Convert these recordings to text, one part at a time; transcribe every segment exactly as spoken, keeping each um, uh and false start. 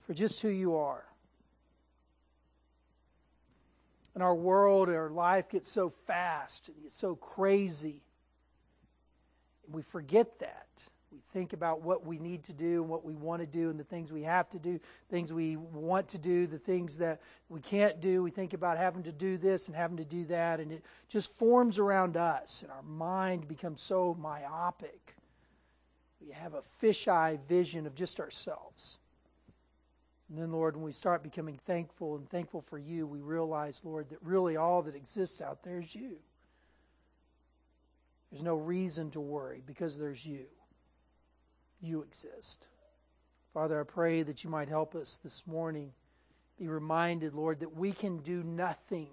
for just who you are. In our world, our life gets so fast and gets so crazy. We forget that. We think about what we need to do and what we want to do and the things we have to do, things we want to do, the things that we can't do. We think about having to do this and having to do that, and it just forms around us, and our mind becomes so myopic. We have a fisheye vision of just ourselves. And then, Lord, when we start becoming thankful and thankful for you, we realize, Lord, that really all that exists out there is you. There's no reason to worry because there's you. You exist. Father, I pray that you might help us this morning be reminded, Lord, that we can do nothing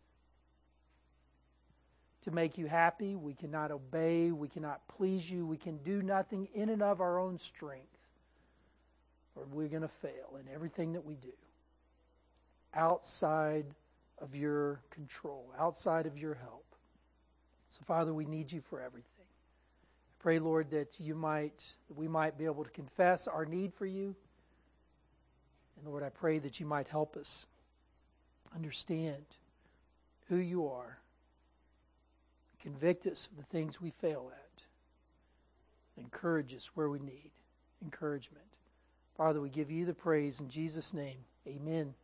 to make you happy. We cannot obey. We cannot please you. We can do nothing in and of our own strength. Lord, we're going to fail in everything that we do. Outside of your control, outside of your help. So, Father, we need you for everything. I pray, Lord, that you might, that we might be able to confess our need for you. And Lord, I pray that you might help us understand who you are. Convict us of the things we fail at. Encourage us where we need encouragement. Father, we give you the praise in Jesus' name. Amen.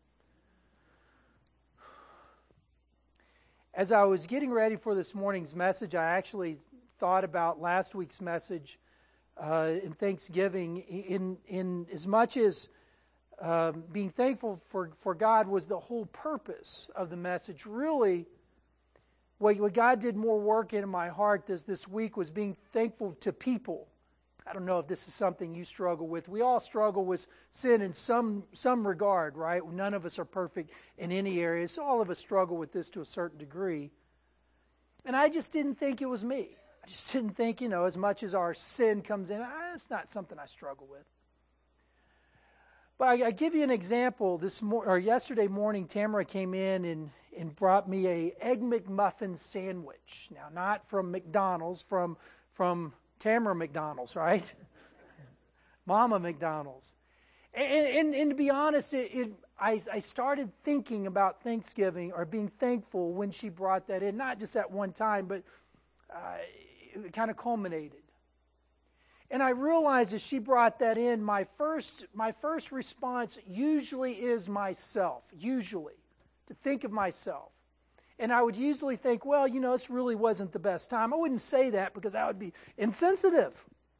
As I was getting ready for this morning's message, I actually thought about last week's message uh, in Thanksgiving. In in as much as um, being thankful for, for God was the whole purpose of the message, really, what, what God did more work in my heart this, this week was being thankful to people. I don't know if this is something you struggle with. We all struggle with sin in some some regard, right? None of us are perfect in any area. So all of us struggle with this to a certain degree. And I just didn't think it was me. I just didn't think, you know, as much as our sin comes in, ah, it's not something I struggle with. But I, I give you an example. This mor- or yesterday morning, Tamara came in and, and brought me a Egg McMuffin sandwich. Now, not from McDonald's, from from Tamara McDonald's, right? Mama McDonald's. And, and, and to be honest, it, it, I, I started thinking about Thanksgiving or being thankful when she brought that in. Not just at one time, but uh, it kind of culminated. And I realized as she brought that in, my first, my first response usually is myself, usually, to think of myself. And I would usually think, well, you know, this really wasn't the best time. I wouldn't say that because that would be insensitive.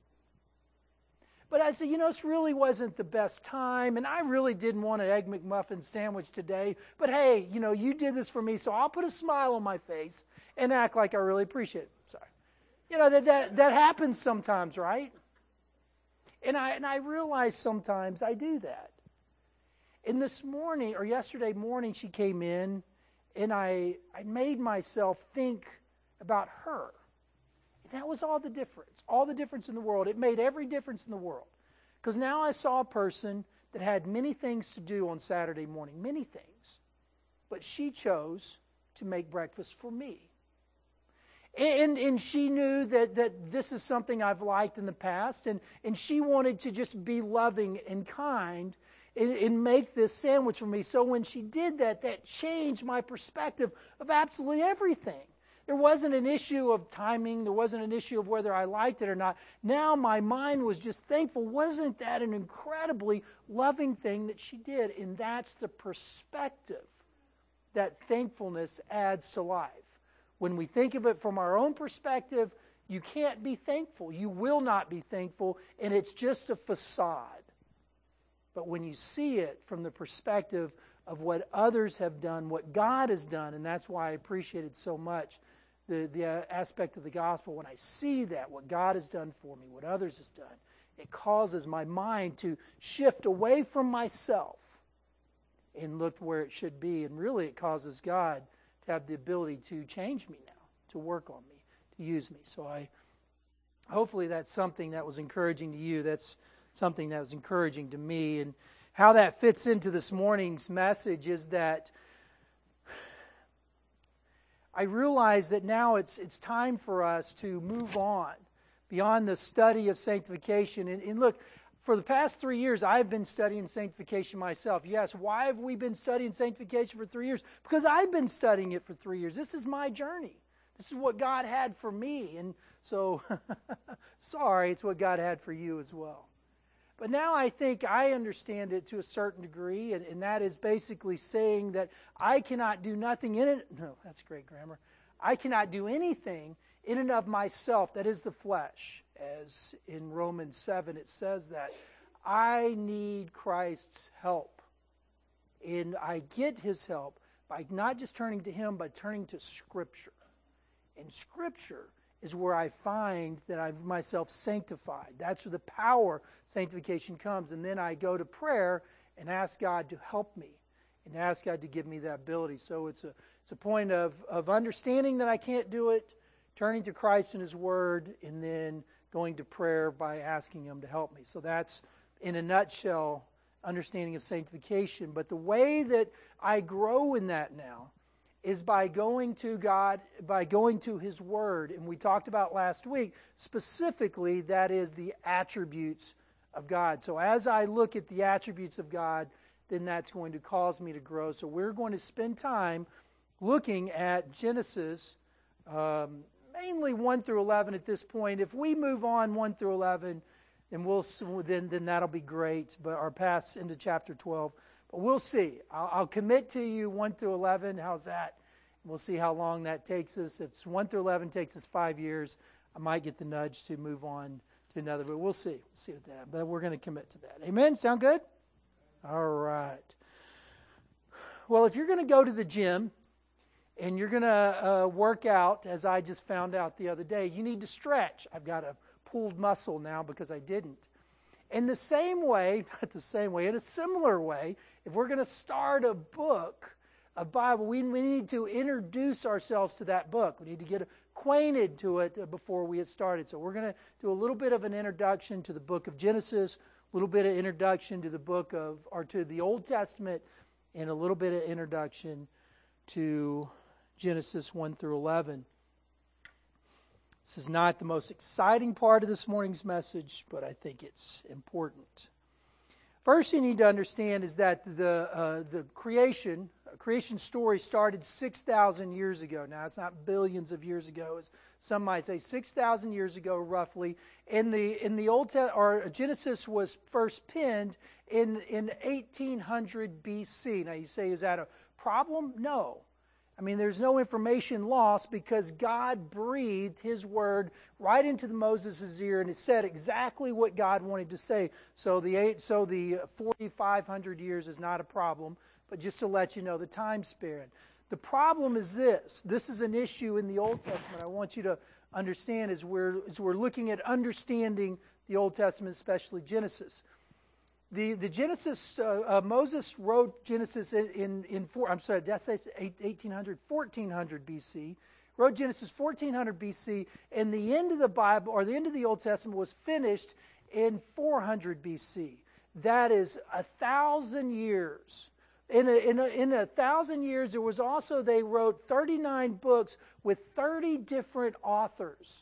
But I'd say, you know, this really wasn't the best time, and I really didn't want an Egg McMuffin sandwich today. But hey, you know, you did this for me, so I'll put a smile on my face and act like I really appreciate it. Sorry. You know, that that, that happens sometimes, right? And I and I realize sometimes I do that. And this morning, or yesterday morning, she came in, and I, I made myself think about her. And that was all the difference. All the difference in the world. It made every difference in the world. Because now I saw a person that had many things to do on Saturday morning. Many things. But she chose to make breakfast for me. And, and she knew that, that this is something I've liked in the past. And, and she wanted to just be loving and kind And, and make this sandwich for me. So when she did that, that changed my perspective of absolutely everything. There wasn't an issue of timing. There wasn't an issue of whether I liked it or not. Now my mind was just thankful. Wasn't that an incredibly loving thing that she did? And that's the perspective that thankfulness adds to life. When we think of it from our own perspective, you can't be thankful. You will not be thankful, and it's just a facade. But when you see it from the perspective of what others have done, what God has done, and that's why I appreciated so much the, the aspect of the gospel, when I see that, what God has done for me, what others has done, it causes my mind to shift away from myself and look where it should be. And really it causes God to have the ability to change me now, to work on me, to use me. So I hopefully that's something that was encouraging to you. That's something that was encouraging to me. And how that fits into this morning's message is that I realize that now it's it's time for us to move on beyond the study of sanctification. And, and look, for the past three years, I've been studying sanctification myself. Yes, why have we been studying sanctification for three years? Because I've been studying it for three years. This is my journey. This is what God had for me. And so, sorry, it's what God had for you as well. But now I think I understand it to a certain degree, and, and that is basically saying that I cannot do nothing in it. No, that's great grammar. I cannot do anything in and of myself, that is the flesh. As in Romans seven, it says that I need Christ's help. And I get His help by not just turning to Him, but turning to Scripture. And Scripture is where I find that I'm myself sanctified. That's where the power of sanctification comes. And then I go to prayer and ask God to help me and ask God to give me that ability. So it's a it's a point of, of understanding that I can't do it, turning to Christ and His Word, and then going to prayer by asking Him to help me. So that's, in a nutshell, understanding of sanctification. But the way that I grow in that now is by going to God, by going to His Word. And we talked about last week, specifically, that is the attributes of God. So as I look at the attributes of God, then that's going to cause me to grow. So we're going to spend time looking at Genesis, um, mainly one through eleven at this point. If we move on one through eleven, then we'll then then that'll be great. But our pass into chapter twelve. But we'll see. I'll, I'll commit to you one through eleven. How's that? We'll see how long that takes us. If one through eleven takes us five years, I might get the nudge to move on to another. But we'll see. We'll see what that. But we're going to commit to that. Amen. Sound good? All right. Well, if you're going to go to the gym and you're going to uh, work out, as I just found out the other day, you need to stretch. I've got a pulled muscle now because I didn't. In the same way, not the same way, in a similar way, if we're going to start a book, a Bible, we, we need to introduce ourselves to that book. We need to get acquainted to it before we get started. So we're going to do a little bit of an introduction to the book of Genesis, a little bit of introduction to the book of, or to the Old Testament, and a little bit of introduction to Genesis one through eleven. This is not the most exciting part of this morning's message, but I think it's important. First, you need to understand is that the uh, the creation creation story started six thousand years ago. Now, it's not billions of years ago, as some might say, six thousand years ago, roughly. In the in the Old Testament, or Genesis was first penned in in eighteen hundred B C. Now, you say, is that a problem? No. I mean, there's no information lost because God breathed His word right into the Moses' ear, and it said exactly what God wanted to say. So the eight, so the forty-five hundred years is not a problem, but just to let you know the time span. The problem is this. This is an issue in the Old Testament I want you to understand as we're, as we're looking at understanding the Old Testament, especially Genesis. The the Genesis, uh, uh, Moses wrote Genesis in, in, in four, I'm sorry, that's eighteen hundred, fourteen hundred B C. Wrote Genesis fourteen hundred B C, and the end of the Bible, or the end of the Old Testament, was finished in four hundred B C. That is a thousand years. In a, in a, in a thousand years, there was also, they wrote thirty-nine books with thirty different authors.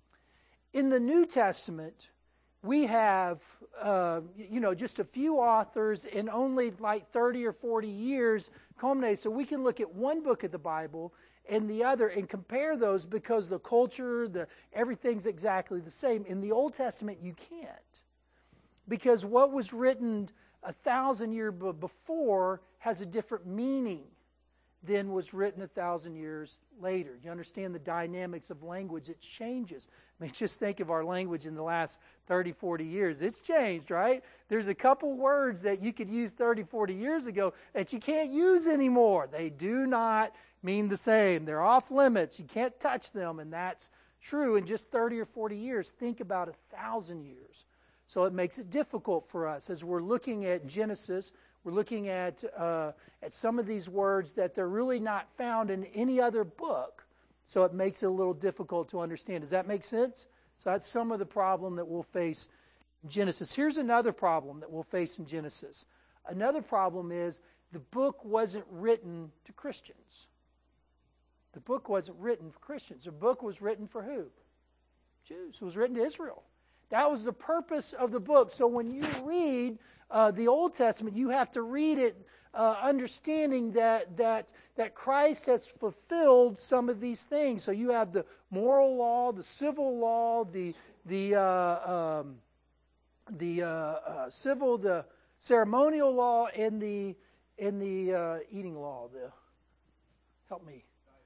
In the New Testament, we have, uh, you know, just a few authors in only like thirty or forty years culminated. So we can look at one book of the Bible and the other and compare those because the culture, the everything's exactly the same. In the Old Testament, you can't. Because what was written a thousand years before has a different meaning than was written a thousand years later. You understand the dynamics of language, it changes. I mean, just think of our language in the last thirty, forty years. It's changed, right? There's a couple words that you could use thirty, forty years ago that you can't use anymore. They do not mean the same. They're off limits. You can't touch them, and that's true in just thirty or forty years. Think about a thousand years. So it makes it difficult for us as we're looking at Genesis. We're looking at uh, at some of these words that they're really not found in any other book. So it makes it a little difficult to understand. Does that make sense? So that's some of the problem that we'll face in Genesis. Here's another problem that we'll face in Genesis. Another problem is the book wasn't written to Christians. The book wasn't written for Christians. The book was written for who? Jews. It was written to Israel. That was the purpose of the book. So when you read uh, the Old Testament, you have to read it uh, understanding that that that Christ has fulfilled some of these things. So you have the moral law, the civil law, the the uh, um, the uh, uh, civil, the ceremonial law, and the and the uh, eating law. The help me,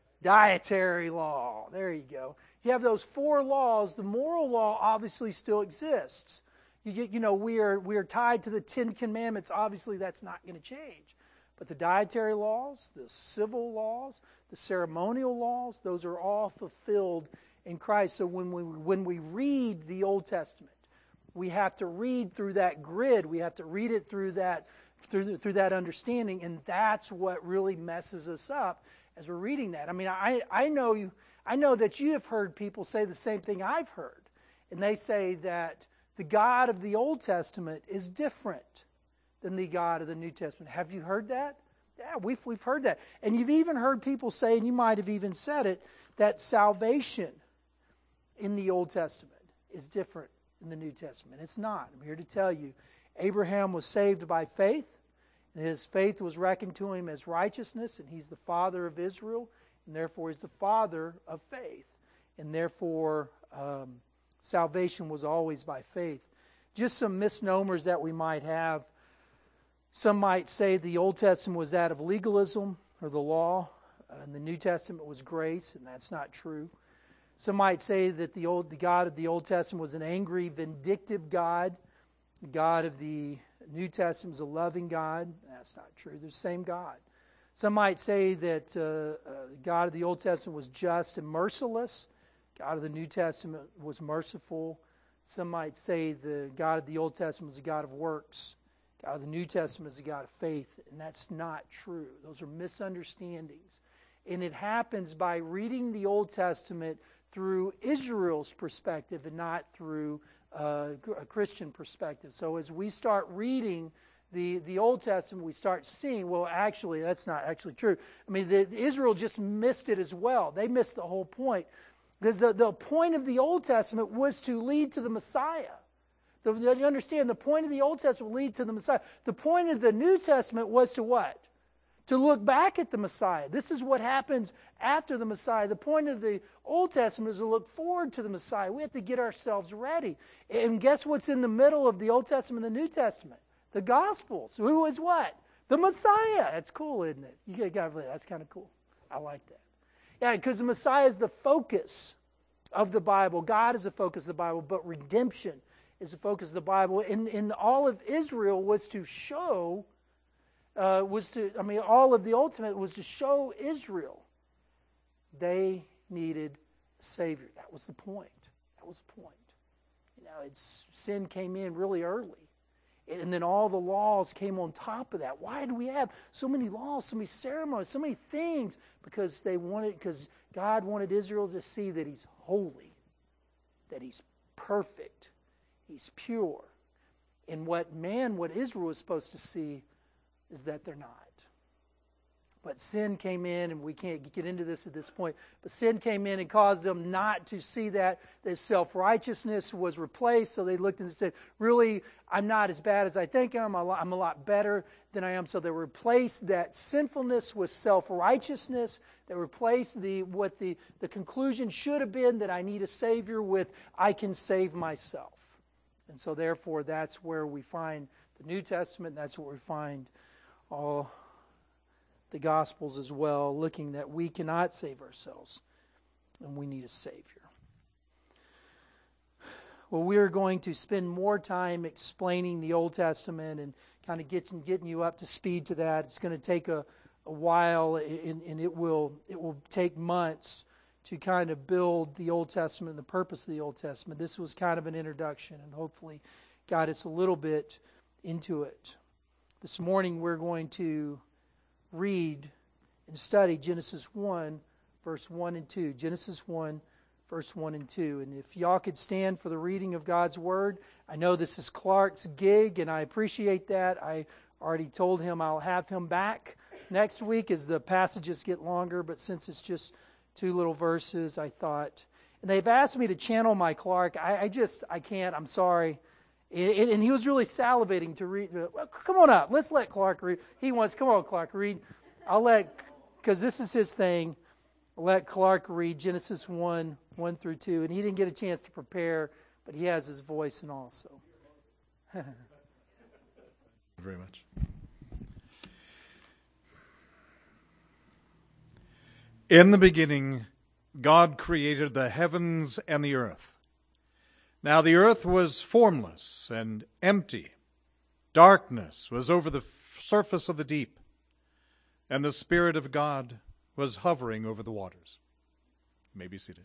dietary law. There you go. You have those four laws. The moral law obviously still exists. You get, you know, we are we are tied to the Ten Commandments. Obviously, that's not going to change. But the dietary laws, the civil laws, the ceremonial laws, those are all fulfilled in Christ. So when we when we read the Old Testament, we have to read through that grid. We have to read it through that through through that understanding, and that's what really messes us up as we're reading that. I mean, I I know you. I know that you have heard people say the same thing I've heard. And they say that the God of the Old Testament is different than the God of the New Testament. Have you heard that? Yeah, we've, we've heard that. And you've even heard people say, and you might have even said it, that salvation in the Old Testament is different in the New Testament. It's not. I'm here to tell you, Abraham was saved by faith. And his faith was reckoned to him as righteousness, and he's the father of Israel. And therefore, he's the father of faith. And therefore, um, salvation was always by faith. Just some misnomers that we might have. Some might say the Old Testament was that of legalism or the law, uh, and the New Testament was grace, and that's not true. Some might say that the old, the God of the Old Testament was an angry, vindictive God. The God of the New Testament is a loving God. That's not true. They're the same God. Some might say that uh, uh, God of the Old Testament was just and merciless. God of the New Testament was merciful. Some might say the God of the Old Testament was a God of works. God of the New Testament is a God of faith. And that's not true. Those are misunderstandings. And it happens by reading the Old Testament through Israel's perspective and not through uh, a Christian perspective. So as we start reading The, the Old Testament, we start seeing, well, actually, that's not actually true. I mean, the, Israel just missed it as well. They missed the whole point. Because the, the point of the Old Testament was to lead to the Messiah. The, you understand, the point of the Old Testament lead to the Messiah. The point of the New Testament was to what? To look back at the Messiah. This is what happens after the Messiah. The point of the Old Testament is to look forward to the Messiah. We have to get ourselves ready. And guess what's in the middle of the Old Testament and the New Testament? The Gospels. Who is what? The Messiah. That's cool, isn't it? You got to believe that's kind of cool. I like that. Yeah, because the Messiah is the focus of the Bible. God is the focus of the Bible, but redemption is the focus of the Bible. And, and all of Israel was to show, uh, was to, I mean, all of the Old Testament was to show Israel they needed a Savior. That was the point. That was the point. You know, it's, sin came in really early. And then all the laws came on top of that. Why do we have so many laws, so many ceremonies, so many things? Because they wanted, because God wanted Israel to see that He's holy, that He's perfect, He's pure. And what man, what Israel was supposed to see is that they're not. But sin came in, and we can't get into this at this point, but sin came in and caused them not to see that. Their self-righteousness was replaced, so they looked and said, really, I'm not as bad as I think I am. I'm a lot better than I am. So they replaced that sinfulness with self-righteousness. They replaced the what the, the conclusion should have been that I need a Savior with I can save myself. And so therefore, that's where we find the New Testament. That's where we find all the Gospels as well, looking that we cannot save ourselves and we need a Savior. Well, we are going to spend more time explaining the Old Testament and kind of getting getting you up to speed to that. It's going to take a, a while, and, and it will it will take months to kind of build the Old Testament and the purpose of the Old Testament. This was kind of an introduction, and hopefully got us a little bit into it. This morning we're going to read and study Genesis one, verse one and two. Genesis one, verse one and two. And if y'all could stand for the reading of God's Word. I know this is Clark's gig, and I appreciate that. I already told him I'll have him back next week as the passages get longer, but since it's just two little verses, I thought. And they've asked me to channel my Clark. I, I just, I can't. I'm sorry. And, and he was really salivating to read. Well, come on up. Let's let Clark read. He wants, come on, Clark, read. I'll let, because this is his thing, I'll let Clark read Genesis one, one through two. And he didn't get a chance to prepare, but he has his voice and all, so. Very much. In the beginning, God created the heavens and the earth. Now the earth was formless and empty. Darkness was over the f- surface of the deep, and the Spirit of God was hovering over the waters. You may be seated.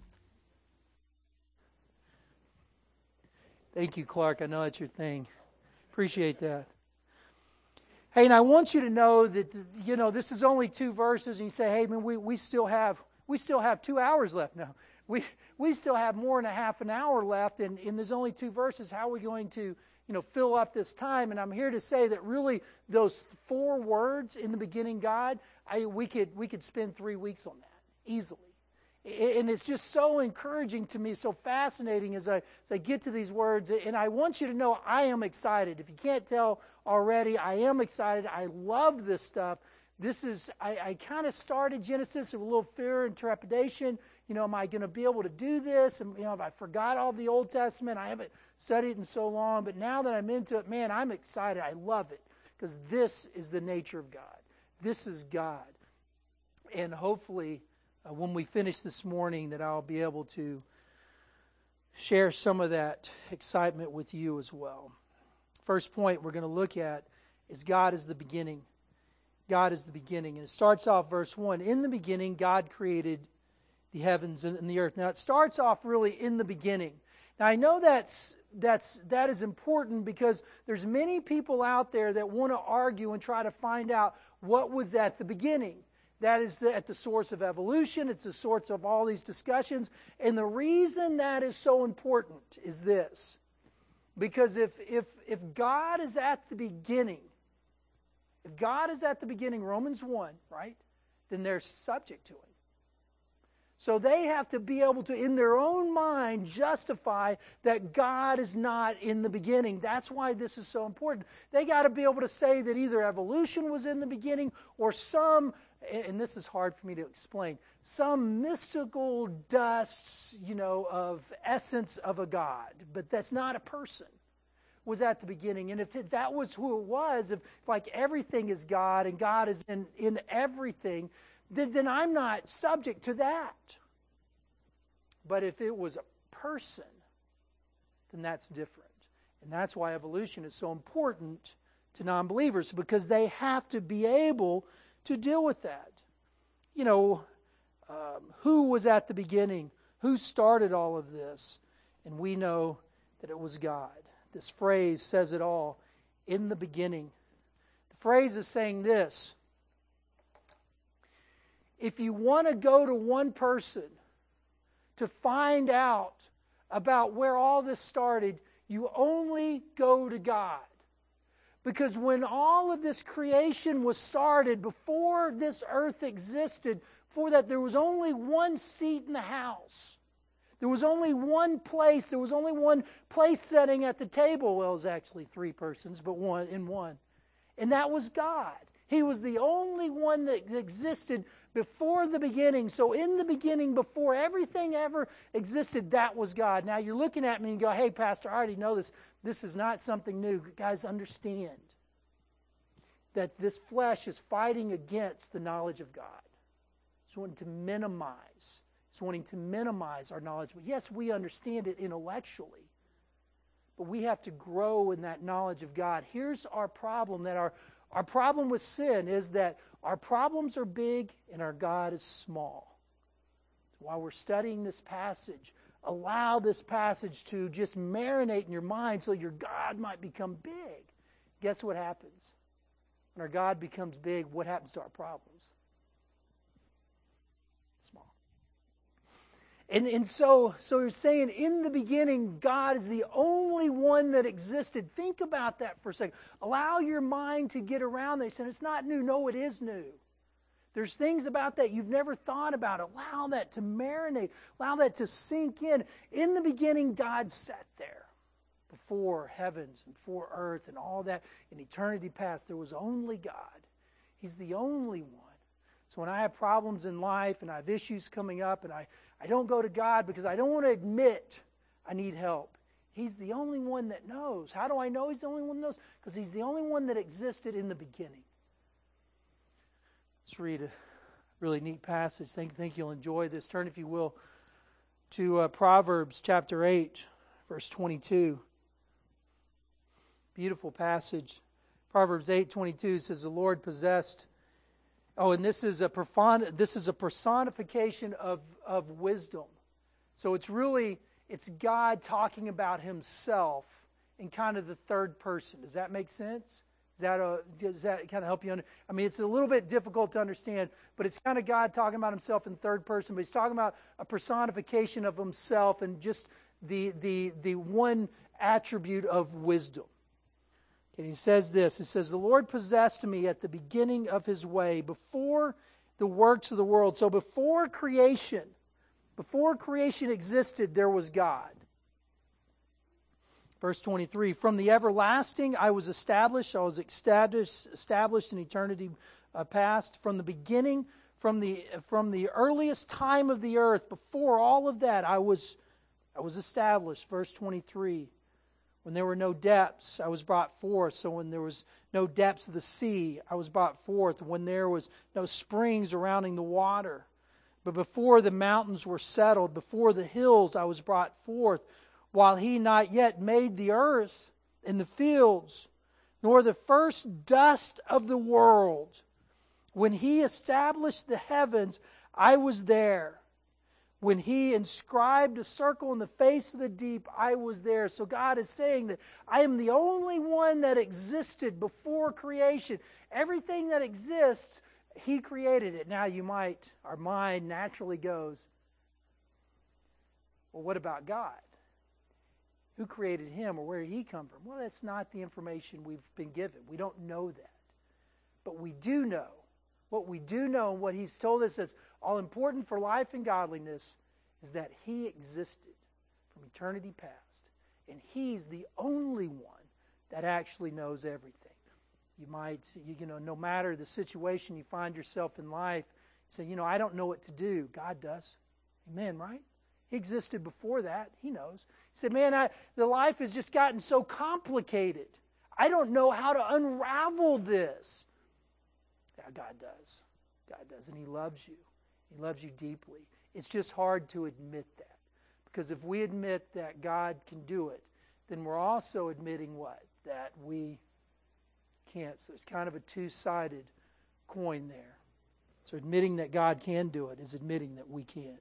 Thank you, Clark. I know that's your thing. Appreciate that. Hey, and I want you to know that, you know, this is only two verses, and you say, hey, man, we, we still have we still have two hours left. No, we we still have more than a half an hour left, and, and there's only two verses. How are we going to, you know, fill up this time? And I'm here to say that really those four words in the beginning, God, I, we could we could spend three weeks on that easily. And it's just so encouraging to me, so fascinating as I, as I get to these words. And I want you to know I am excited. If you can't tell already, I am excited. I love this stuff. This is, I, I kind of started Genesis with a little fear and trepidation. You know, am I going to be able to do this? And, you know, I forgot all the Old Testament. I haven't studied it in so long. But now that I'm into it, man, I'm excited. I love it because this is the nature of God. This is God. And hopefully, Uh, when we finish this morning, that I'll be able to share some of that excitement with you as well. First point we're going to look at is God is the beginning. God is the beginning. And it starts off verse one. In the beginning, God created the heavens and the earth. Now, it starts off really in the beginning. Now, I know that's that's that is important because there's many people out there that want to argue and try to find out what was at the beginning. That is the, at the source of evolution. It's the source of all these discussions. And the reason that is so important is this. Because if if if God is at the beginning, if God is at the beginning, Romans one, right, then they're subject to Him. So they have to be able to, in their own mind, justify that God is not in the beginning. That's why this is so important. They got to be able to say that either evolution was in the beginning or some, and this is hard for me to explain, some mystical dust, you know, of essence of a God. But that's not a person. Was at the beginning. And if it, that was who it was, if like everything is God and God is in, in everything, then, then I'm not subject to that. But if it was a person, then that's different. And that's why evolution is so important to non-believers, because they have to be able to deal with that. You know, um, who was at the beginning? Who started all of this? And we know that it was God. This phrase says it all. In the beginning. The phrase is saying this. If you want to go to one person to find out about where all this started, you only go to God. Because when all of this creation was started, before this earth existed, before that there was only one seat in the house. There was only one place, there was only one place setting at the table. Well, it was actually three persons, but one in one. And that was God. He was the only one that existed before the beginning. So in the beginning, before everything ever existed, that was God. Now you're looking at me and go, hey, Pastor, I already know this. This is not something new. Guys, understand that this flesh is fighting against the knowledge of God. It's wanting to minimize. It's wanting to minimize our knowledge. But yes, we understand it intellectually. But we have to grow in that knowledge of God. Here's our problem, that our Our problem with sin is that our problems are big and our God is small. While we're studying this passage, allow this passage to just marinate in your mind so your God might become big. Guess what happens? When our God becomes big, what happens to our problems? Small. And, and so, so you're saying in the beginning, God is the only one that existed. Think about that for a second. Allow your mind to get around this. And it's not new. No, it is new. There's things about that you've never thought about. Allow that to marinate. Allow that to sink in. In the beginning, God sat there before heavens and before earth and all that. In eternity past, there was only God. He's the only one. So when I have problems in life and I have issues coming up and I, I don't go to God because I don't want to admit I need help, He's the only one that knows. How do I know He's the only one that knows? Because He's the only one that existed in the beginning. Let's read a really neat passage. Think, think you'll enjoy this. Turn, if you will, to uh, Proverbs chapter eight, verse twenty-two. Beautiful passage. Proverbs eight twenty-two says, "The Lord possessed." Oh, and this is a perfon- this is a personification of of wisdom. So it's really it's God talking about Himself in kind of the third person. Does that make sense? Does that uh, does that kind of help you? Under- I mean, it's a little bit difficult to understand, but it's kind of God talking about Himself in third person. But He's talking about a personification of Himself and just the the the one attribute of wisdom. And he says this, he says, "The Lord possessed me at the beginning of His way, before the works of the world." So before creation, before creation existed, there was God. Verse twenty-three, "From the everlasting I was established, I was established, established in eternity uh, past, from the beginning, from the from the earliest time of the earth, before all of that, I was I was established." Verse twenty-three, "When there were no depths, I was brought forth. So when there was no depths of the sea, I was brought forth. When there was no springs surrounding the water. But before the mountains were settled, before the hills, I was brought forth. While He not yet made the earth and the fields, nor the first dust of the world. When He established the heavens, I was there. When He inscribed a circle in the face of the deep, I was there." So God is saying that I am the only one that existed before creation. Everything that exists, He created it. Now you might, our mind naturally goes, well, what about God? Who created Him, or where did He come from? Well, that's not the information we've been given. We don't know that. But we do know. What we do know, and what He's told us that's all important for life and godliness, is that He existed from eternity past. And He's the only one that actually knows everything. You might, you know, no matter the situation you find yourself in life, you say, you know, I don't know what to do. God does. Amen, right? He existed before that. He knows. He said, man, I, the life has just gotten so complicated. I don't know how to unravel this. Yeah, God does. God does. And He loves you. He loves you deeply. It's just hard to admit that. Because if we admit that God can do it, then we're also admitting what? That we can't. So there's kind of a two-sided coin there. So admitting that God can do it is admitting that we can't.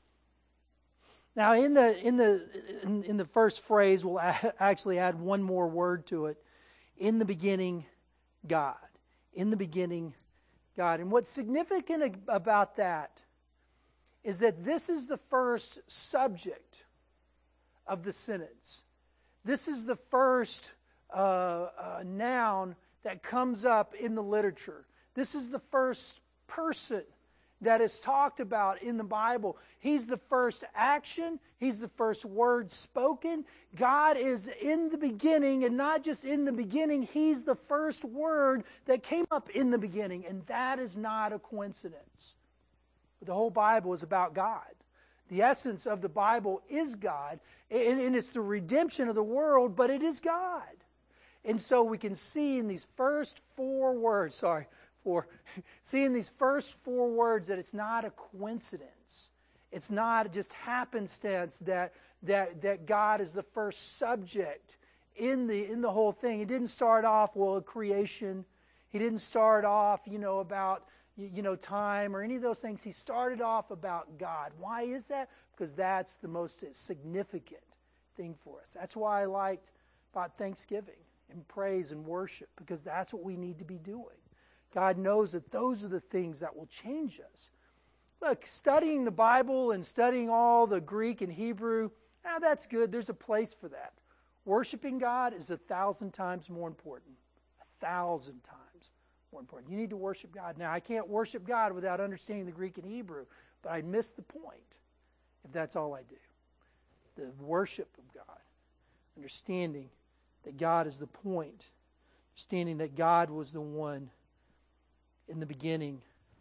Now, in the in the in, in the first phrase, we'll a- actually add one more word to it. In the beginning, God. In the beginning, God. And what's significant about that is that this is the first subject of the sentence. This is the first uh, uh, noun that comes up in the literature. This is the first person that is talked about in the Bible. He's the first action. He's the first word spoken. God is in the beginning, and not just in the beginning, He's the first word that came up in the beginning, and that is not a coincidence. But the whole Bible is about God. The essence of the Bible is God, and, and it's the redemption of the world, but it is God. And so we can see in these first four words, sorry, four, see in these first four words that it's not a coincidence. It's not just happenstance that that that God is the first subject in the in the whole thing. He didn't start off, well, creation. He didn't start off, you know, about you know time or any of those things. He started off about God. Why is that? Because that's the most significant thing for us. That's why I liked about Thanksgiving and praise and worship, because that's what we need to be doing. God knows that those are the things that will change us. Look, studying the Bible and studying all the Greek and Hebrew, now that's good. There's a place for that. Worshiping God is a thousand times more important. A thousand times more important. You need to worship God. Now, I can't worship God without understanding the Greek and Hebrew, but I miss the point if that's all I do. The worship of God, understanding that God is the point, understanding that God was the one in the beginning.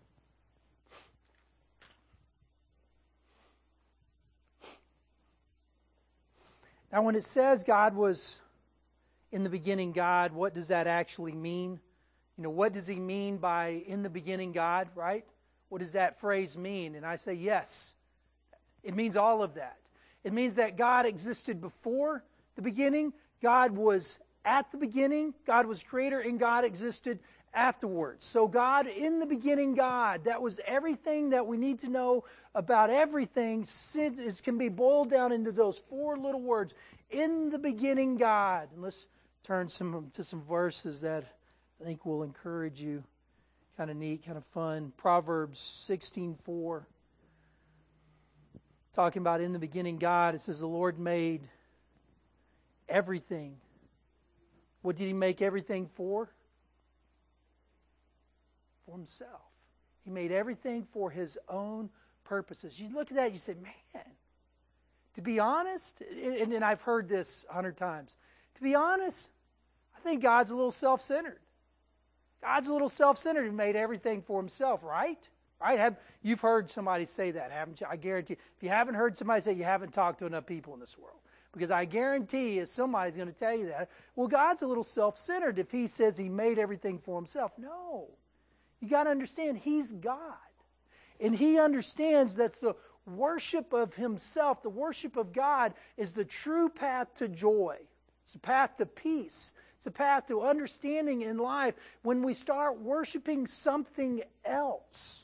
Now, when it says God was in the beginning God, what does that actually mean? You know, what does he mean by in the beginning God, right? What does that phrase mean? And I say yes. It means all of that. It means that God existed before the beginning. God was at the beginning. God was creator, and God existed afterwards. So God, in the beginning God, that was everything that we need to know about everything. It can be boiled down into those four little words. In the beginning God. And let's turn some to some verses that I think will encourage you. Kind of neat, kind of fun. Proverbs sixteen four. Talking about in the beginning God. It says the Lord made everything. What did he make everything for? For himself. He made everything for his own purposes. You look at that, you say, man, to be honest, and, and I've heard this a hundred times, to be honest, I think God's a little self-centered. God's a little self-centered and made everything for himself, right? Right? Have, you've heard somebody say that, haven't you? I guarantee. If you haven't heard somebody say, you haven't talked to enough people in this world. Because I guarantee you somebody's going to tell you that. Well, God's a little self-centered if he says he made everything for himself. No. You got to understand, he's God. And he understands that the worship of himself, the worship of God, is the true path to joy. It's a path to peace. It's a path to understanding in life. When we start worshiping something else,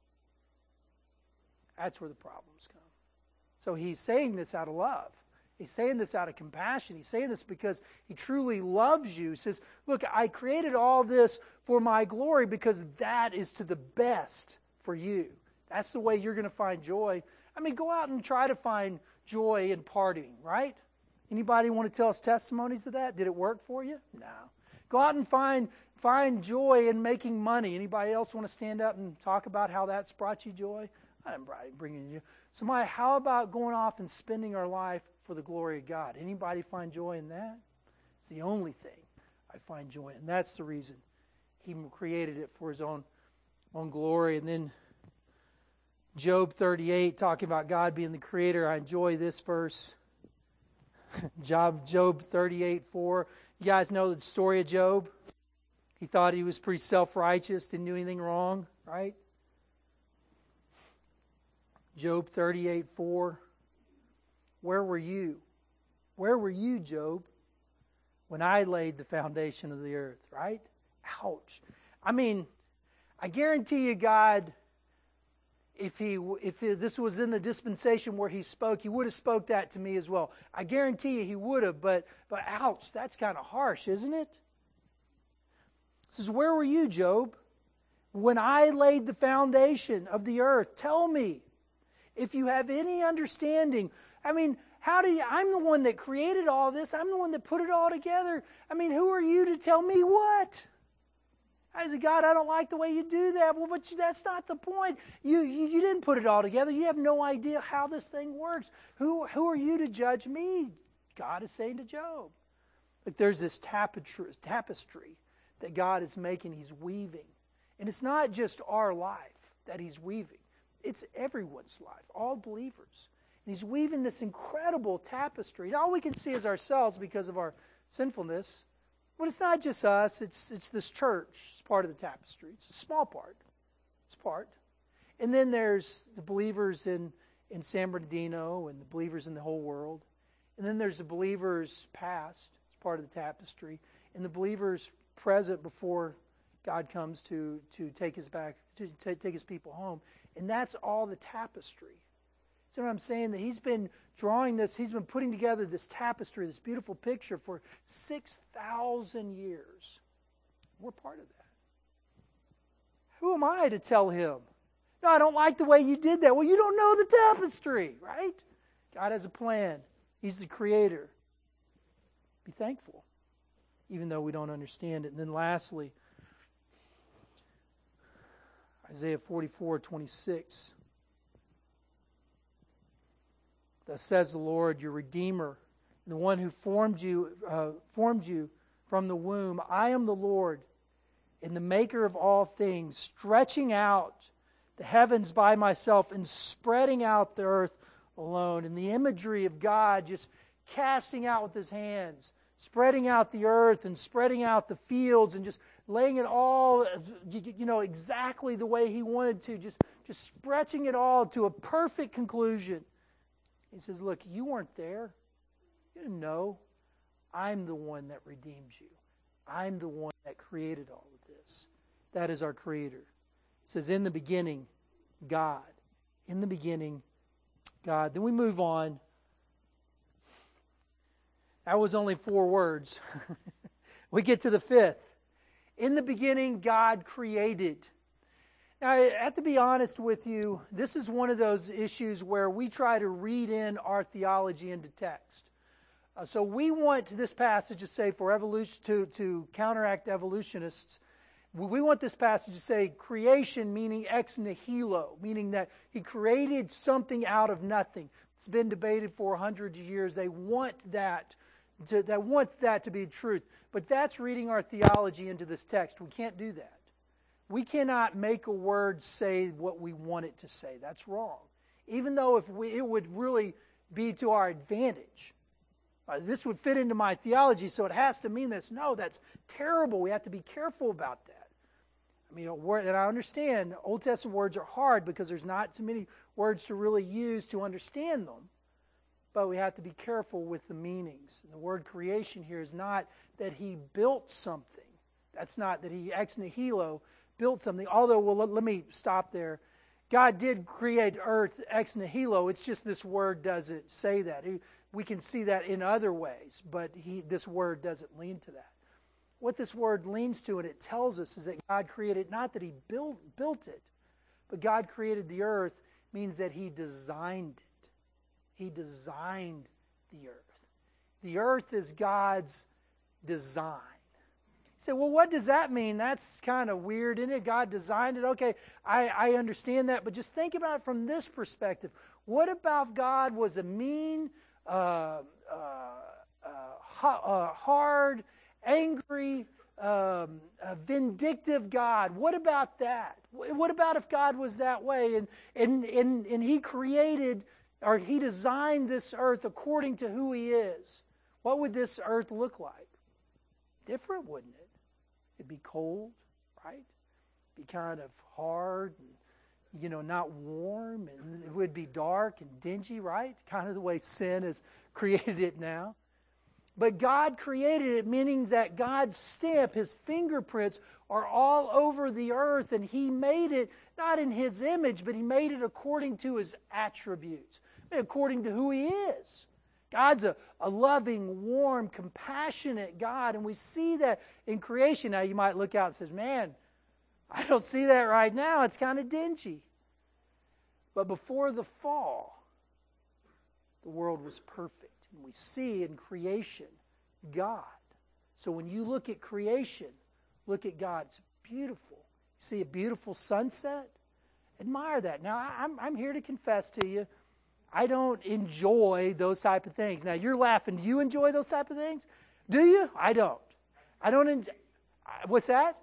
that's where the problems come. So he's saying this out of love. He's saying this out of compassion. He's saying this because he truly loves you. He says, look, I created all this for my glory because that is to the best for you. That's the way you're going to find joy. I mean, go out and try to find joy in partying, right? Anybody want to tell us testimonies of that? Did it work for you? No. Go out and find find joy in making money. Anybody else want to stand up and talk about how that's brought you joy? I didn't bring you. So, Maya, how about going off and spending our life for the glory of God? Anybody find joy in that? It's the only thing I find joy in. And that's the reason he created it for his own, own glory. And then Job thirty-eight, talking about God being the creator. I enjoy this verse. Job, Job thirty-eight four. You guys know the story of Job? He thought he was pretty self-righteous, didn't do anything wrong, right? Job thirty-eight four. Where were you? Where were you, Job, when I laid the foundation of the earth, right? Ouch. I mean, I guarantee you God, if he if this was in the dispensation where he spoke, he would have spoke that to me as well. I guarantee you he would have, but, but ouch, that's kind of harsh, isn't it? It says, where were you, Job, when I laid the foundation of the earth? Tell me. If you have any understanding, I mean, how do you, I'm the one that created all this. I'm the one that put it all together. I mean, who are you to tell me what? I said, God, I don't like the way you do that. Well, but that's not the point. You, you you didn't put it all together. You have no idea how this thing works. Who who are you to judge me? God is saying to Job. Look, there's this tapestry, tapestry that God is making. He's weaving. And it's not just our life that he's weaving. It's everyone's life, all believers. And he's weaving this incredible tapestry. And all we can see is ourselves because of our sinfulness. But it's not just us, it's it's this church. It's part of the tapestry. It's a small part. It's part. And then there's the believers in, in San Bernardino and the believers in the whole world. And then there's the believers past. It's part of the tapestry. And the believers present before God comes to, to take his back, to t- take his people home. And that's all the tapestry. See what I'm saying? That he's been drawing this, he's been putting together this tapestry, this beautiful picture for six thousand years. We're part of that. Who am I to tell him, no, I don't like the way you did that? Well, you don't know the tapestry, right? God has a plan. He's the creator. Be thankful, even though we don't understand it. And then lastly, Isaiah forty-four twenty-six. Thus says the Lord, your Redeemer, the one who formed you, uh, formed you from the womb. I am the Lord, and the maker of all things, stretching out the heavens by myself and spreading out the earth alone. And the imagery of God just casting out with His hands, spreading out the earth and spreading out the fields and just laying it all, you know, exactly the way He wanted to, just, just stretching it all to a perfect conclusion. He says, look, you weren't there. You didn't know. I'm the one that redeems you. I'm the one that created all of this. That is our Creator. He says, in the beginning, God. In the beginning, God. Then we move on. That was only four words. We get to the fifth. In the beginning, God created. Now, I have to be honest with you. This is one of those issues where we try to read in our theology into text. Uh, so we want this passage to say, for evolution, to, to counteract evolutionists, we want this passage to say creation, meaning ex nihilo, meaning that He created something out of nothing. It's been debated for hundreds of years. They want that to, they want that to be truth. But that's reading our theology into this text. We can't do that. We cannot make a word say what we want it to say. That's wrong. Even though if we, it would really be to our advantage. Uh, this would fit into my theology, so it has to mean this. No, that's terrible. We have to be careful about that. I mean, a word, and I understand Old Testament words are hard because there's not too many words to really use to understand them. But we have to be careful with the meanings. And the word creation here is not that He built something. That's not that He ex nihilo built something. Although, well, let, let me stop there. God did create earth ex nihilo. It's just this word doesn't say that. We can see that in other ways, but he, this word doesn't lean to that. What this word leans to and it tells us is that God created, not that He built, built it, but God created the earth means that He designed it. He designed the earth. The earth is God's design. You say, well, what does that mean? That's kind of weird, isn't it? God designed it. Okay, I, I understand that, but just think about it from this perspective. What about God was a mean, uh, uh, uh, uh, hard, angry, um, a vindictive God? What about that? What about if God was that way and, and, and, and He created or He designed this earth according to who He is? What would this earth look like? Different, wouldn't it? It'd be cold, right? Be kind of hard and, you know, not warm, and it would be dark and dingy, right? Kind of the way sin has created it now. But God created it, meaning that God's stamp, His fingerprints, are all over the earth, and He made it not in His image, but He made it according to His attributes, according to who He is. God's a, a loving, warm, compassionate God, and we see that in creation. Now, you might look out and say, man, I don't see that right now. It's kind of dingy. But before the fall, the world was perfect. And we see in creation God. So when you look at creation, look at God. It's beautiful. You see a beautiful sunset? Admire that. Now, I'm, I'm here to confess to you, I don't enjoy those type of things. Now, you're laughing. Do you enjoy those type of things? Do you? I don't. I don't enjoy. What's that?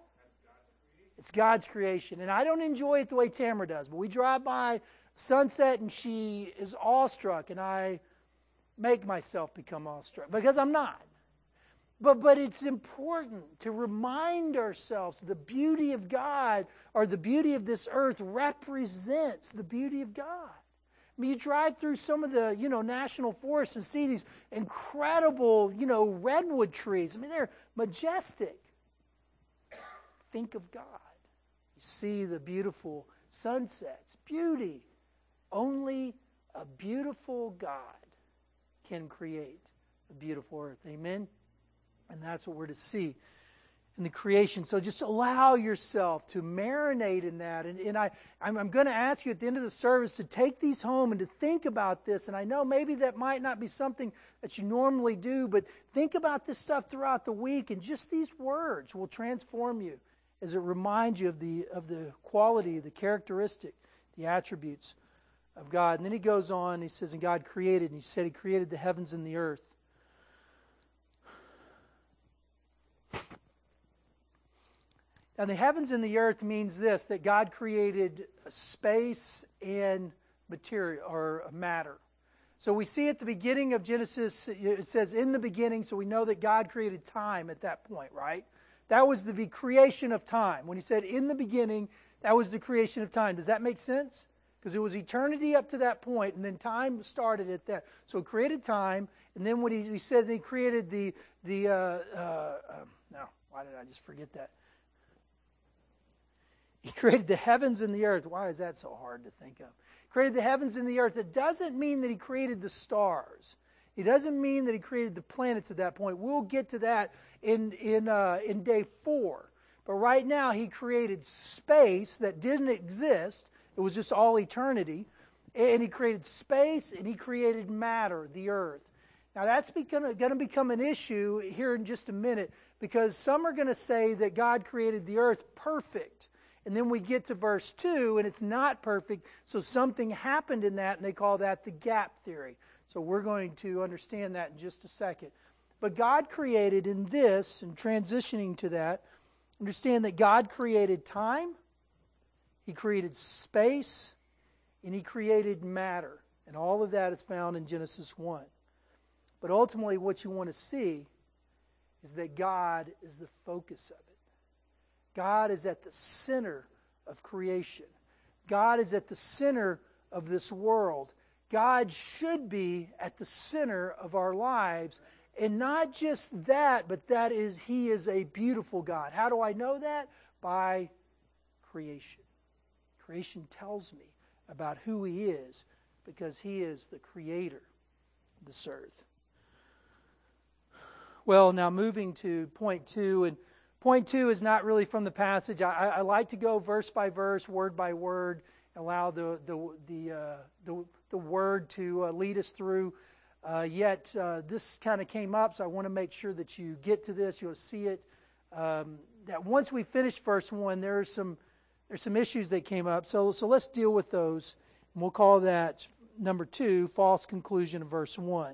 It's God's creation. And I don't enjoy it the way Tamara does. But we drive by sunset and she is awestruck, and I make myself become awestruck because I'm not. But but it's important to remind ourselves the beauty of God, or the beauty of this earth represents the beauty of God. I mean, you drive through some of the, you know, national forests and see these incredible, you know, redwood trees. I mean, they're majestic. Think of God. You see the beautiful sunsets, beauty. Only a beautiful God can create a beautiful earth. Amen? And that's what we're to see in the creation. So just allow yourself to marinate in that. And, and I, I'm, I'm going to ask you at the end of the service to take these home and to think about this. And I know maybe that might not be something that you normally do, but think about this stuff throughout the week, and just these words will transform you as it reminds you of the of the quality, the characteristic, the attributes of God. And then he goes on, he says, and God created, and he said he created the heavens and the earth. Now the heavens and the earth means this, that God created space and material, or matter. So we see at the beginning of Genesis, it says in the beginning, so we know that God created time at that point, right? That was the creation of time. When he said in the beginning, that was the creation of time. Does that make sense? Because it was eternity up to that point, and then time started at that. So he created time, and then when he, he said he created the, the uh, uh, um, no, why did I just forget that? He created the heavens and the earth. Why is that so hard to think of? He created the heavens and the earth. It doesn't mean that he created the stars. It doesn't mean that he created the planets at that point. We'll get to that in in uh, in day four. But right now, he created space that didn't exist. It was just all eternity. And he created space, and he created matter, the earth. Now, that's going to become an issue here in just a minute, because some are going to say that God created the earth perfect. And then we get to verse two, and it's not perfect, so something happened in that, and they call that the gap theory. So we're going to understand that in just a second. But God created in this, and transitioning to that, understand that God created time, He created space, and He created matter. And all of that is found in Genesis one. But ultimately what you want to see is that God is the focus of it. God is at the center of creation. God is at the center of this world. God should be at the center of our lives. And not just that, but that is, He is a beautiful God. How do I know that? By creation. Creation tells me about who He is, because He is the creator of this earth. Well, now moving to point two, and point two is not really from the passage. I, I like to go verse by verse, word by word, allow the the the uh, the, the word to uh, lead us through. Uh, yet uh, this kind of came up, so I want to make sure that you get to this. You'll see it. Um, that once we finish verse one, there are some there's some issues that came up. So so let's deal with those, and we'll call that number two, false conclusion of verse one.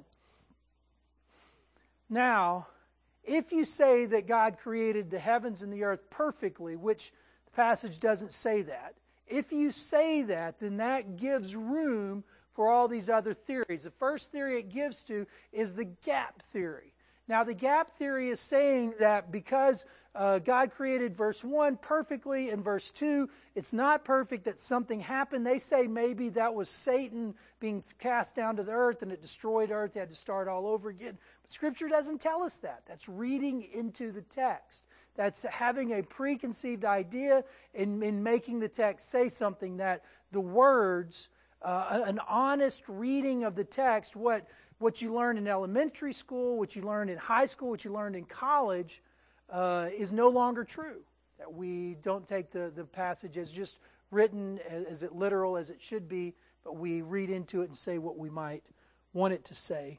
Now, if you say that God created the heavens and the earth perfectly, which the passage doesn't say that, if you say that, then that gives room for all these other theories. The first theory it gives to is the gap theory. Now, the gap theory is saying that because uh, God created verse one perfectly and verse two, it's not perfect, that something happened. They say maybe that was Satan being cast down to the earth and it destroyed earth. They had to start all over again. But Scripture doesn't tell us that. That's reading into the text. That's having a preconceived idea and in, in making the text say something that the words, uh, an honest reading of the text, what what you learn in elementary school, what you learn in high school, what you learned in college, uh, is no longer true. That we don't take the, the passage as just written, as, as it literal as it should be, but we read into it and say what we might want it to say.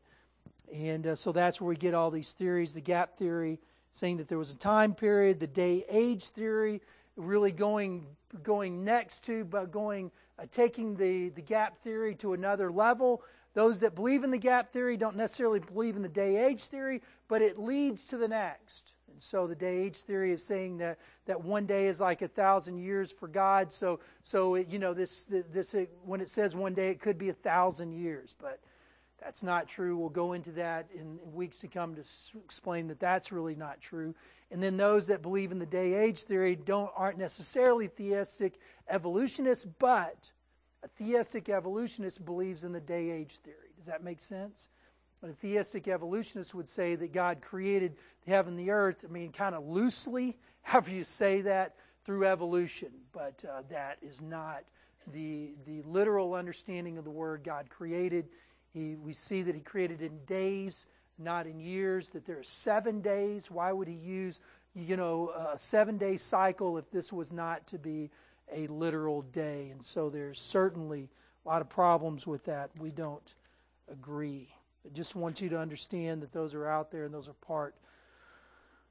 And uh, so that's where we get all these theories. The gap theory, saying that there was a time period. The day-age theory, really going going next to, but going uh, taking the, the gap theory to another level. Those that believe in the gap theory don't necessarily believe in the day-age theory, but it leads to the next. And so the day-age theory is saying that, that one day is like a thousand years for God. So so it, you know this this it, when it says one day, it could be a thousand years, but that's not true. We'll go into that in, in weeks to come to s- explain that that's really not true. And then those that believe in the day-age theory don't aren't necessarily theistic evolutionists, but a theistic evolutionist believes in the day-age theory. Does that make sense? But a theistic evolutionist would say that God created the heaven and the earth, I mean, kind of loosely, however you say that, through evolution. But uh, that is not the the literal understanding of the word God created. He, we see that He created in days, not in years, that there are seven days. Why would He use, you know, a seven-day cycle if this was not to be a literal day? And so there's certainly a lot of problems with that. We don't agree. I just want you to understand that those are out there and those are part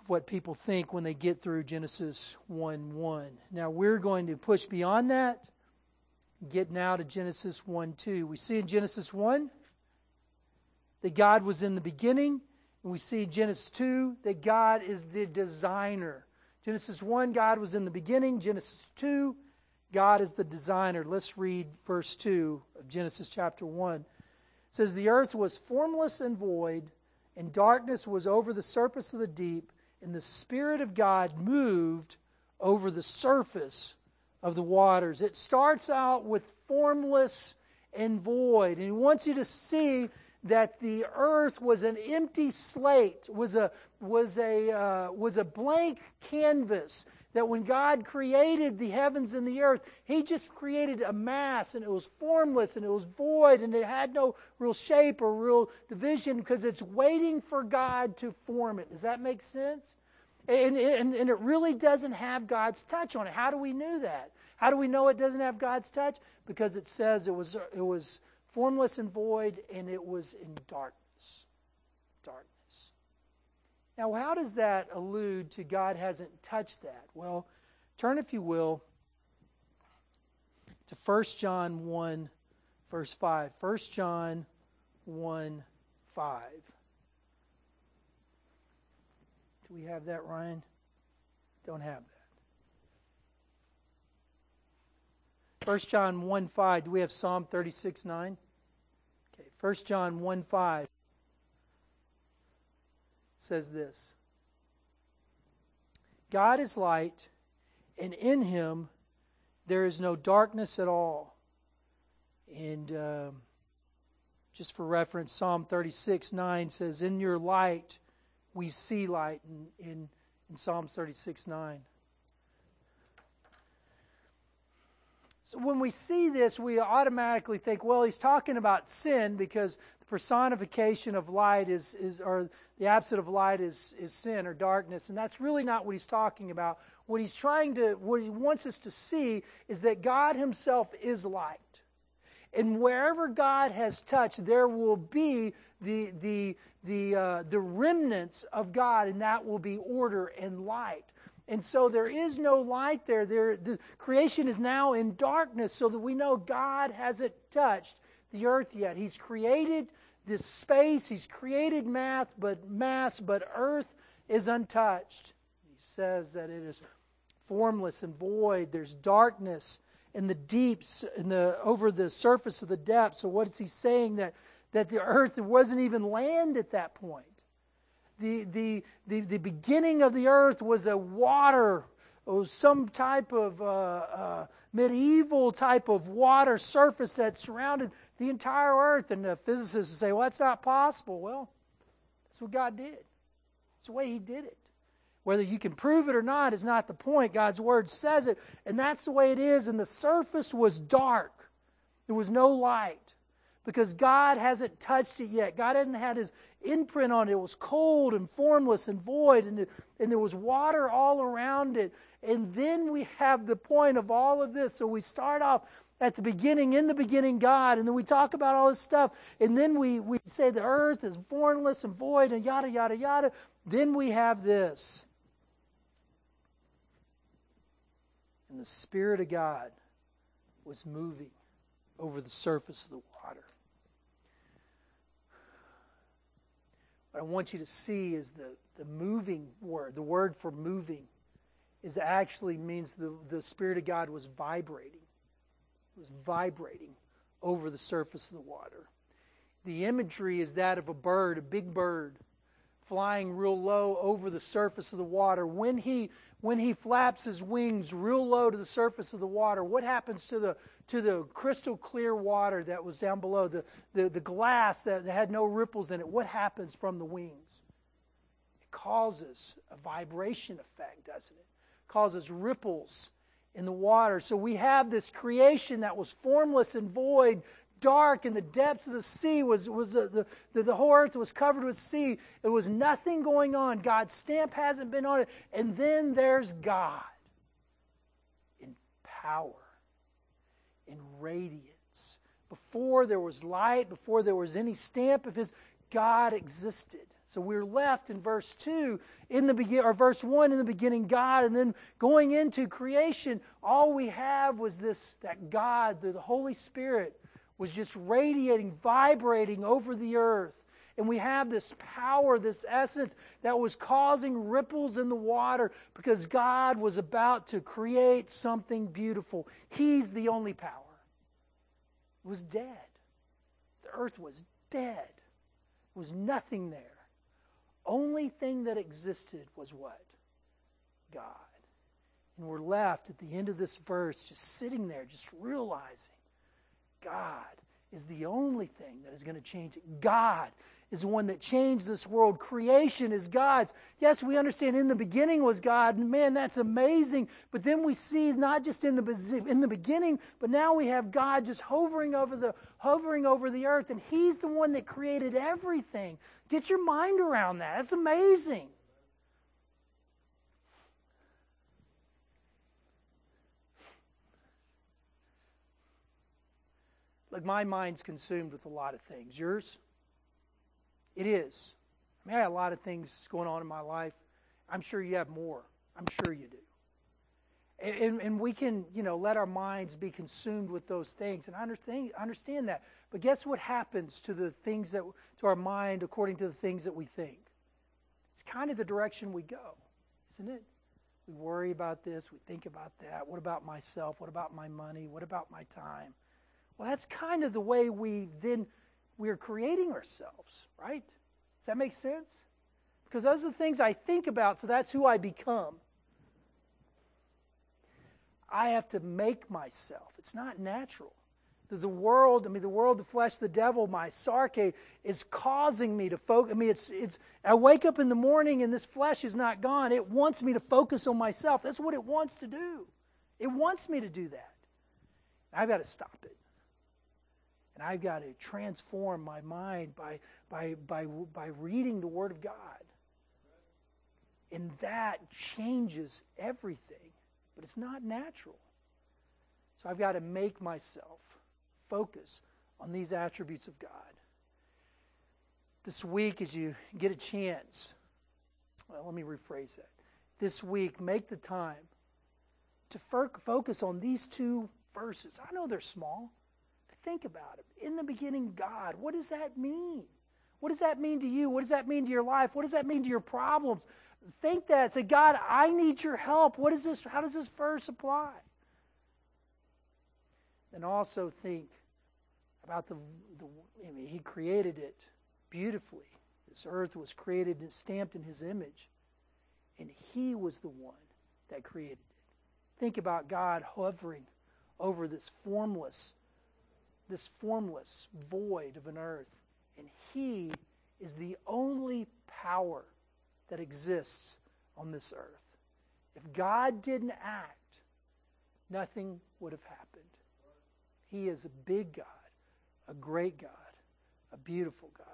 of what people think when they get through Genesis one one. Now we're going to push beyond that, get now to Genesis one two. We see in Genesis one that God was in the beginning, and we see in Genesis two that God is the designer. Genesis one, God was in the beginning. Genesis two, God is the designer. Let's read verse two of Genesis chapter one. It says, "The earth was formless and void, and darkness was over the surface of the deep, and the Spirit of God moved over the surface of the waters." It starts out with formless and void. And He wants you to see that the earth was an empty slate, was a was a uh, was a blank canvas. That when God created the heavens and the earth, He just created a mass, and it was formless, and it was void, and it had no real shape or real division because it's waiting for God to form it. Does that make sense? And, and, and it really doesn't have God's touch on it. How do we know that? How do we know it doesn't have God's touch? Because it says it was it was formless and void, and it was in darkness. Darkness. Now, how does that allude to God hasn't touched that? Well, turn, if you will, to First John one, verse five. First John one, five. Do we have that, Ryan? Don't have that. First John one, five. Do we have Psalm thirty-six, nine? Okay, First John one, five says this: "God is light, and in Him there is no darkness at all." And uh, just for reference, Psalm thirty-six, nine says, "In your light we see light," in, in, in Psalm thirty-six, nine. So when we see this, we automatically think, well, he's talking about sin because the personification of light is, is or the absence of light is, is sin or darkness. And that's really not what he's talking about. What he's trying to, what he wants us to see is that God Himself is light. And wherever God has touched, there will be the, the, the, uh, the remnants of God, and that will be order and light. And so there is no light there. There, the creation is now in darkness, so that we know God hasn't touched the earth yet. He's created this space. He's created mass, but mass, but earth is untouched. He says that it is formless and void. There's darkness in the deeps, in the over the surface of the depths. So what is he saying? That that the earth, there wasn't even land at that point. The, the, the, the beginning of the earth was a water, or some type of uh, uh, medieval type of water surface that surrounded the entire earth. And the physicists would say, well, that's not possible. Well, that's what God did. It's the way He did it. Whether you can prove it or not is not the point. God's Word says it, and that's the way it is. And the surface was dark. There was no light. Because God hasn't touched it yet. God hadn't had His imprint on it. It was cold and formless and void, and, and there was water all around it. And then we have the point of all of this. So we start off at the beginning, in the beginning God, and then we talk about all this stuff, and then we, we say the earth is formless and void, and yada, yada, yada. Then we have this. And the Spirit of God was moving over the surface of the water. What I want you to see is the, the moving word. The word for moving is actually means the, the Spirit of God was vibrating. It was vibrating over the surface of the water. The imagery is that of a bird, a big bird, flying real low over the surface of the water. When he when he flaps his wings real low to the surface of the water, what happens to the to the crystal clear water that was down below, the, the, the glass that had no ripples in it? What happens from the wings? It causes a vibration effect, doesn't it? It causes ripples in the water. So we have this creation that was formless and void, dark, in the depths of the sea. Was was the, the, the whole earth was covered with sea. There was nothing going on. God's stamp hasn't been on it. And then there's God in power, in radiance. Before there was light, before there was any stamp of His, God existed. So we're left in verse two, in the begin, or verse one, in the beginning God, and then going into creation, all we have was this, that God, the Holy Spirit, was just radiating, vibrating over the earth. And we have this power, this essence that was causing ripples in the water because God was about to create something beautiful. He's the only power. It was dead. The earth was dead. There was nothing there. Only thing that existed was what? God. And we're left at the end of this verse just sitting there, just realizing God is the only thing that is going to change it. God is the one that changed this world. Creation is God's. Yes, we understand in the beginning was God, and man, that's amazing. But then we see not just in the in the beginning, but now we have God just hovering over the hovering over the earth, and He's the one that created everything. Get your mind around that. That's amazing. Look, my mind's consumed with a lot of things. Yours? It is. I mean, I have a lot of things going on in my life. I'm sure you have more. I'm sure you do. And, and, and we can, you know, let our minds be consumed with those things. And I understand, understand that. But guess what happens to the things that, to our mind according to the things that we think? It's kind of the direction we go, isn't it? We worry about this. We think about that. What about myself? What about my money? What about my time? Well, that's kind of the way we then, we're creating ourselves, right? Does that make sense? Because those are the things I think about, so that's who I become. I have to make myself. It's not natural. The, the world, I mean, the world, the flesh, the devil, my sarke, is causing me to focus. I mean, it's, it's, I wake up in the morning and this flesh is not gone. It wants me to focus on myself. That's what it wants to do. It wants me to do that. I've got to stop it. And I've got to transform my mind by, by, by, by reading the Word of God. And that changes everything. But it's not natural. So I've got to make myself focus on these attributes of God. This week, as you get a chance, well, let me rephrase that. This week, make the time to focus on these two verses. I know they're small. Think about it. In the beginning, God. What does that mean? What does that mean to you? What does that mean to your life? What does that mean to your problems? Think that. Say, God, I need your help. What is this? How does this verse apply? And also think about the, the I mean, He created it beautifully. This earth was created and stamped in His image. And He was the one that created it. Think about God hovering over this formless this formless void of an earth. And He is the only power that exists on this earth. If God didn't act, nothing would have happened. He is a big God, a great God, a beautiful God.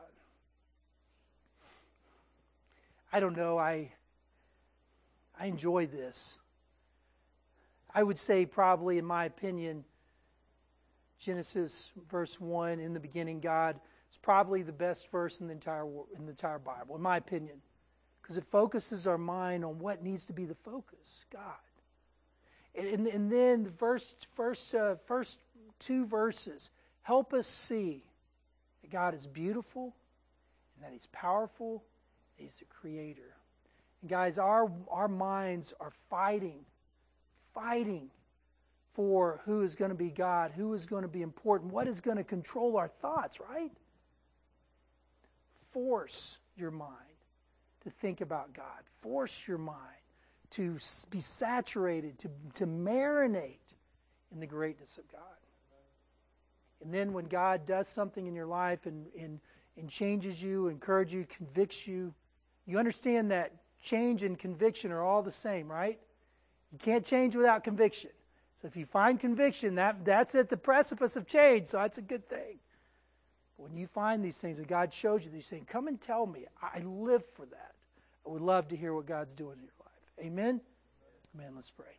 I don't know, I, I enjoy this. I would say probably, in my opinion, Genesis verse one, in the beginning God, is probably the best verse in the entire in the entire Bible, in my opinion, because it focuses our mind on what needs to be the focus, God. And, and then the first first uh, first two verses help us see that God is beautiful and that He's powerful, and He's the Creator. And guys, our our minds are fighting, fighting. for who is going to be God, who is going to be important, what is going to control our thoughts, right? Force your mind to think about God. Force your mind to be saturated, to, to marinate in the greatness of God. And then when God does something in your life and, and, and changes you, encourages you, convicts you, you understand that change and conviction are all the same, right? You can't change without conviction. So if you find conviction, that, that's at the precipice of change, so that's a good thing. But when you find these things, and God shows you these things, come and tell me. I live for that. I would love to hear what God's doing in your life. Amen? Amen. Let's pray.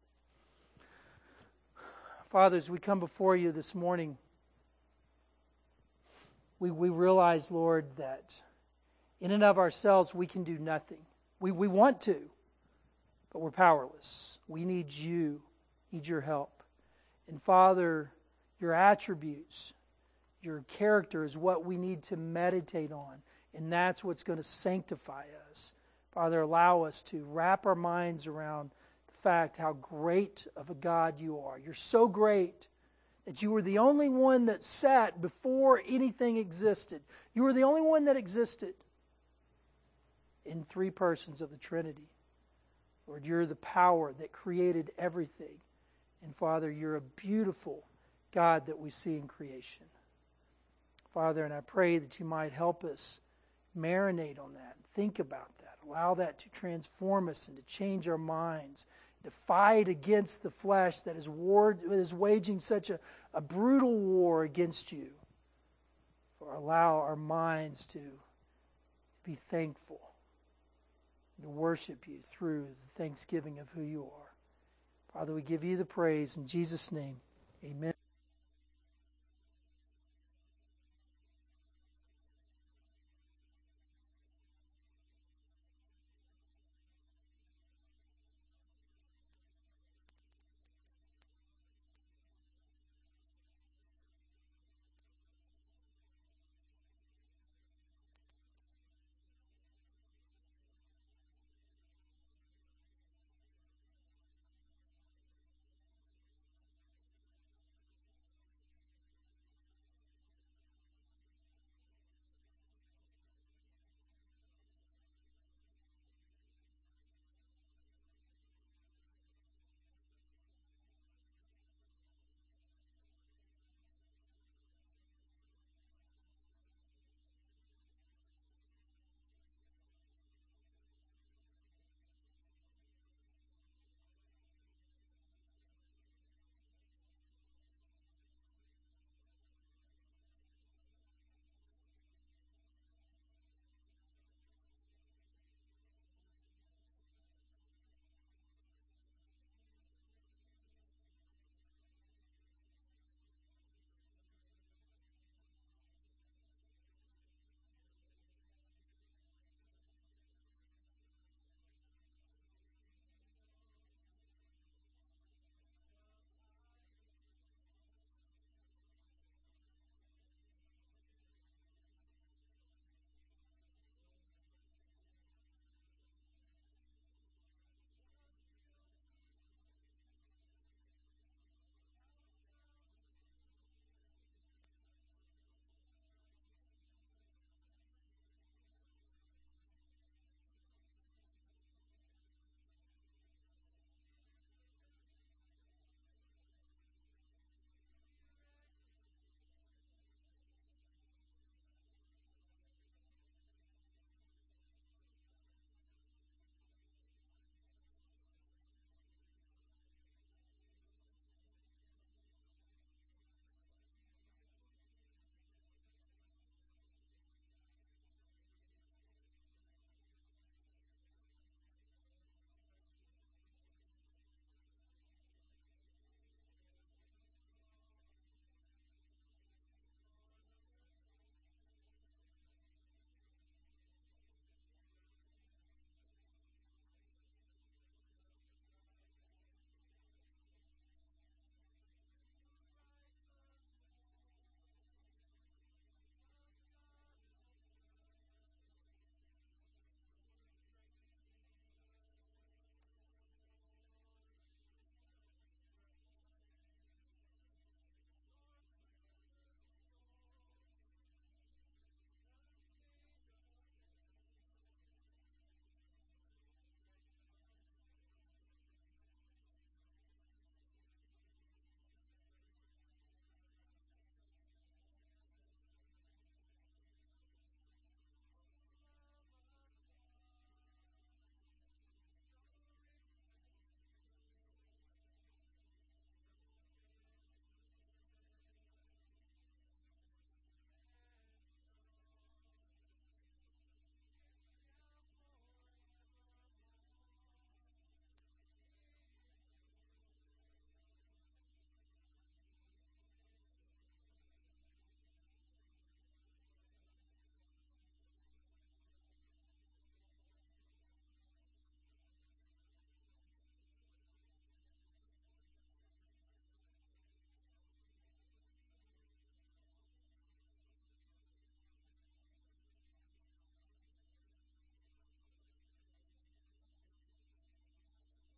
Father, as we come before you this morning, we, we realize, Lord, that In and of ourselves, we can do nothing. We, we want to, but we're powerless. We need you, need your help. And Father, your attributes, your character is what we need to meditate on. And that's what's going to sanctify us. Father, allow us to wrap our minds around the fact how great of a God you are. You're so great that you were the only one that sat before anything existed. You were the only one that existed in three persons of the Trinity. Lord, you're the power that created everything. And Father, you're a beautiful God that we see in creation. Father, and I pray that you might help us marinate on that, think about that, allow that to transform us and to change our minds, to fight against the flesh that is, war, that is waging such a, a brutal war against you. Or allow our minds to be thankful, to worship you through the thanksgiving of who you are. Father, we give you the praise in Jesus' name. Amen.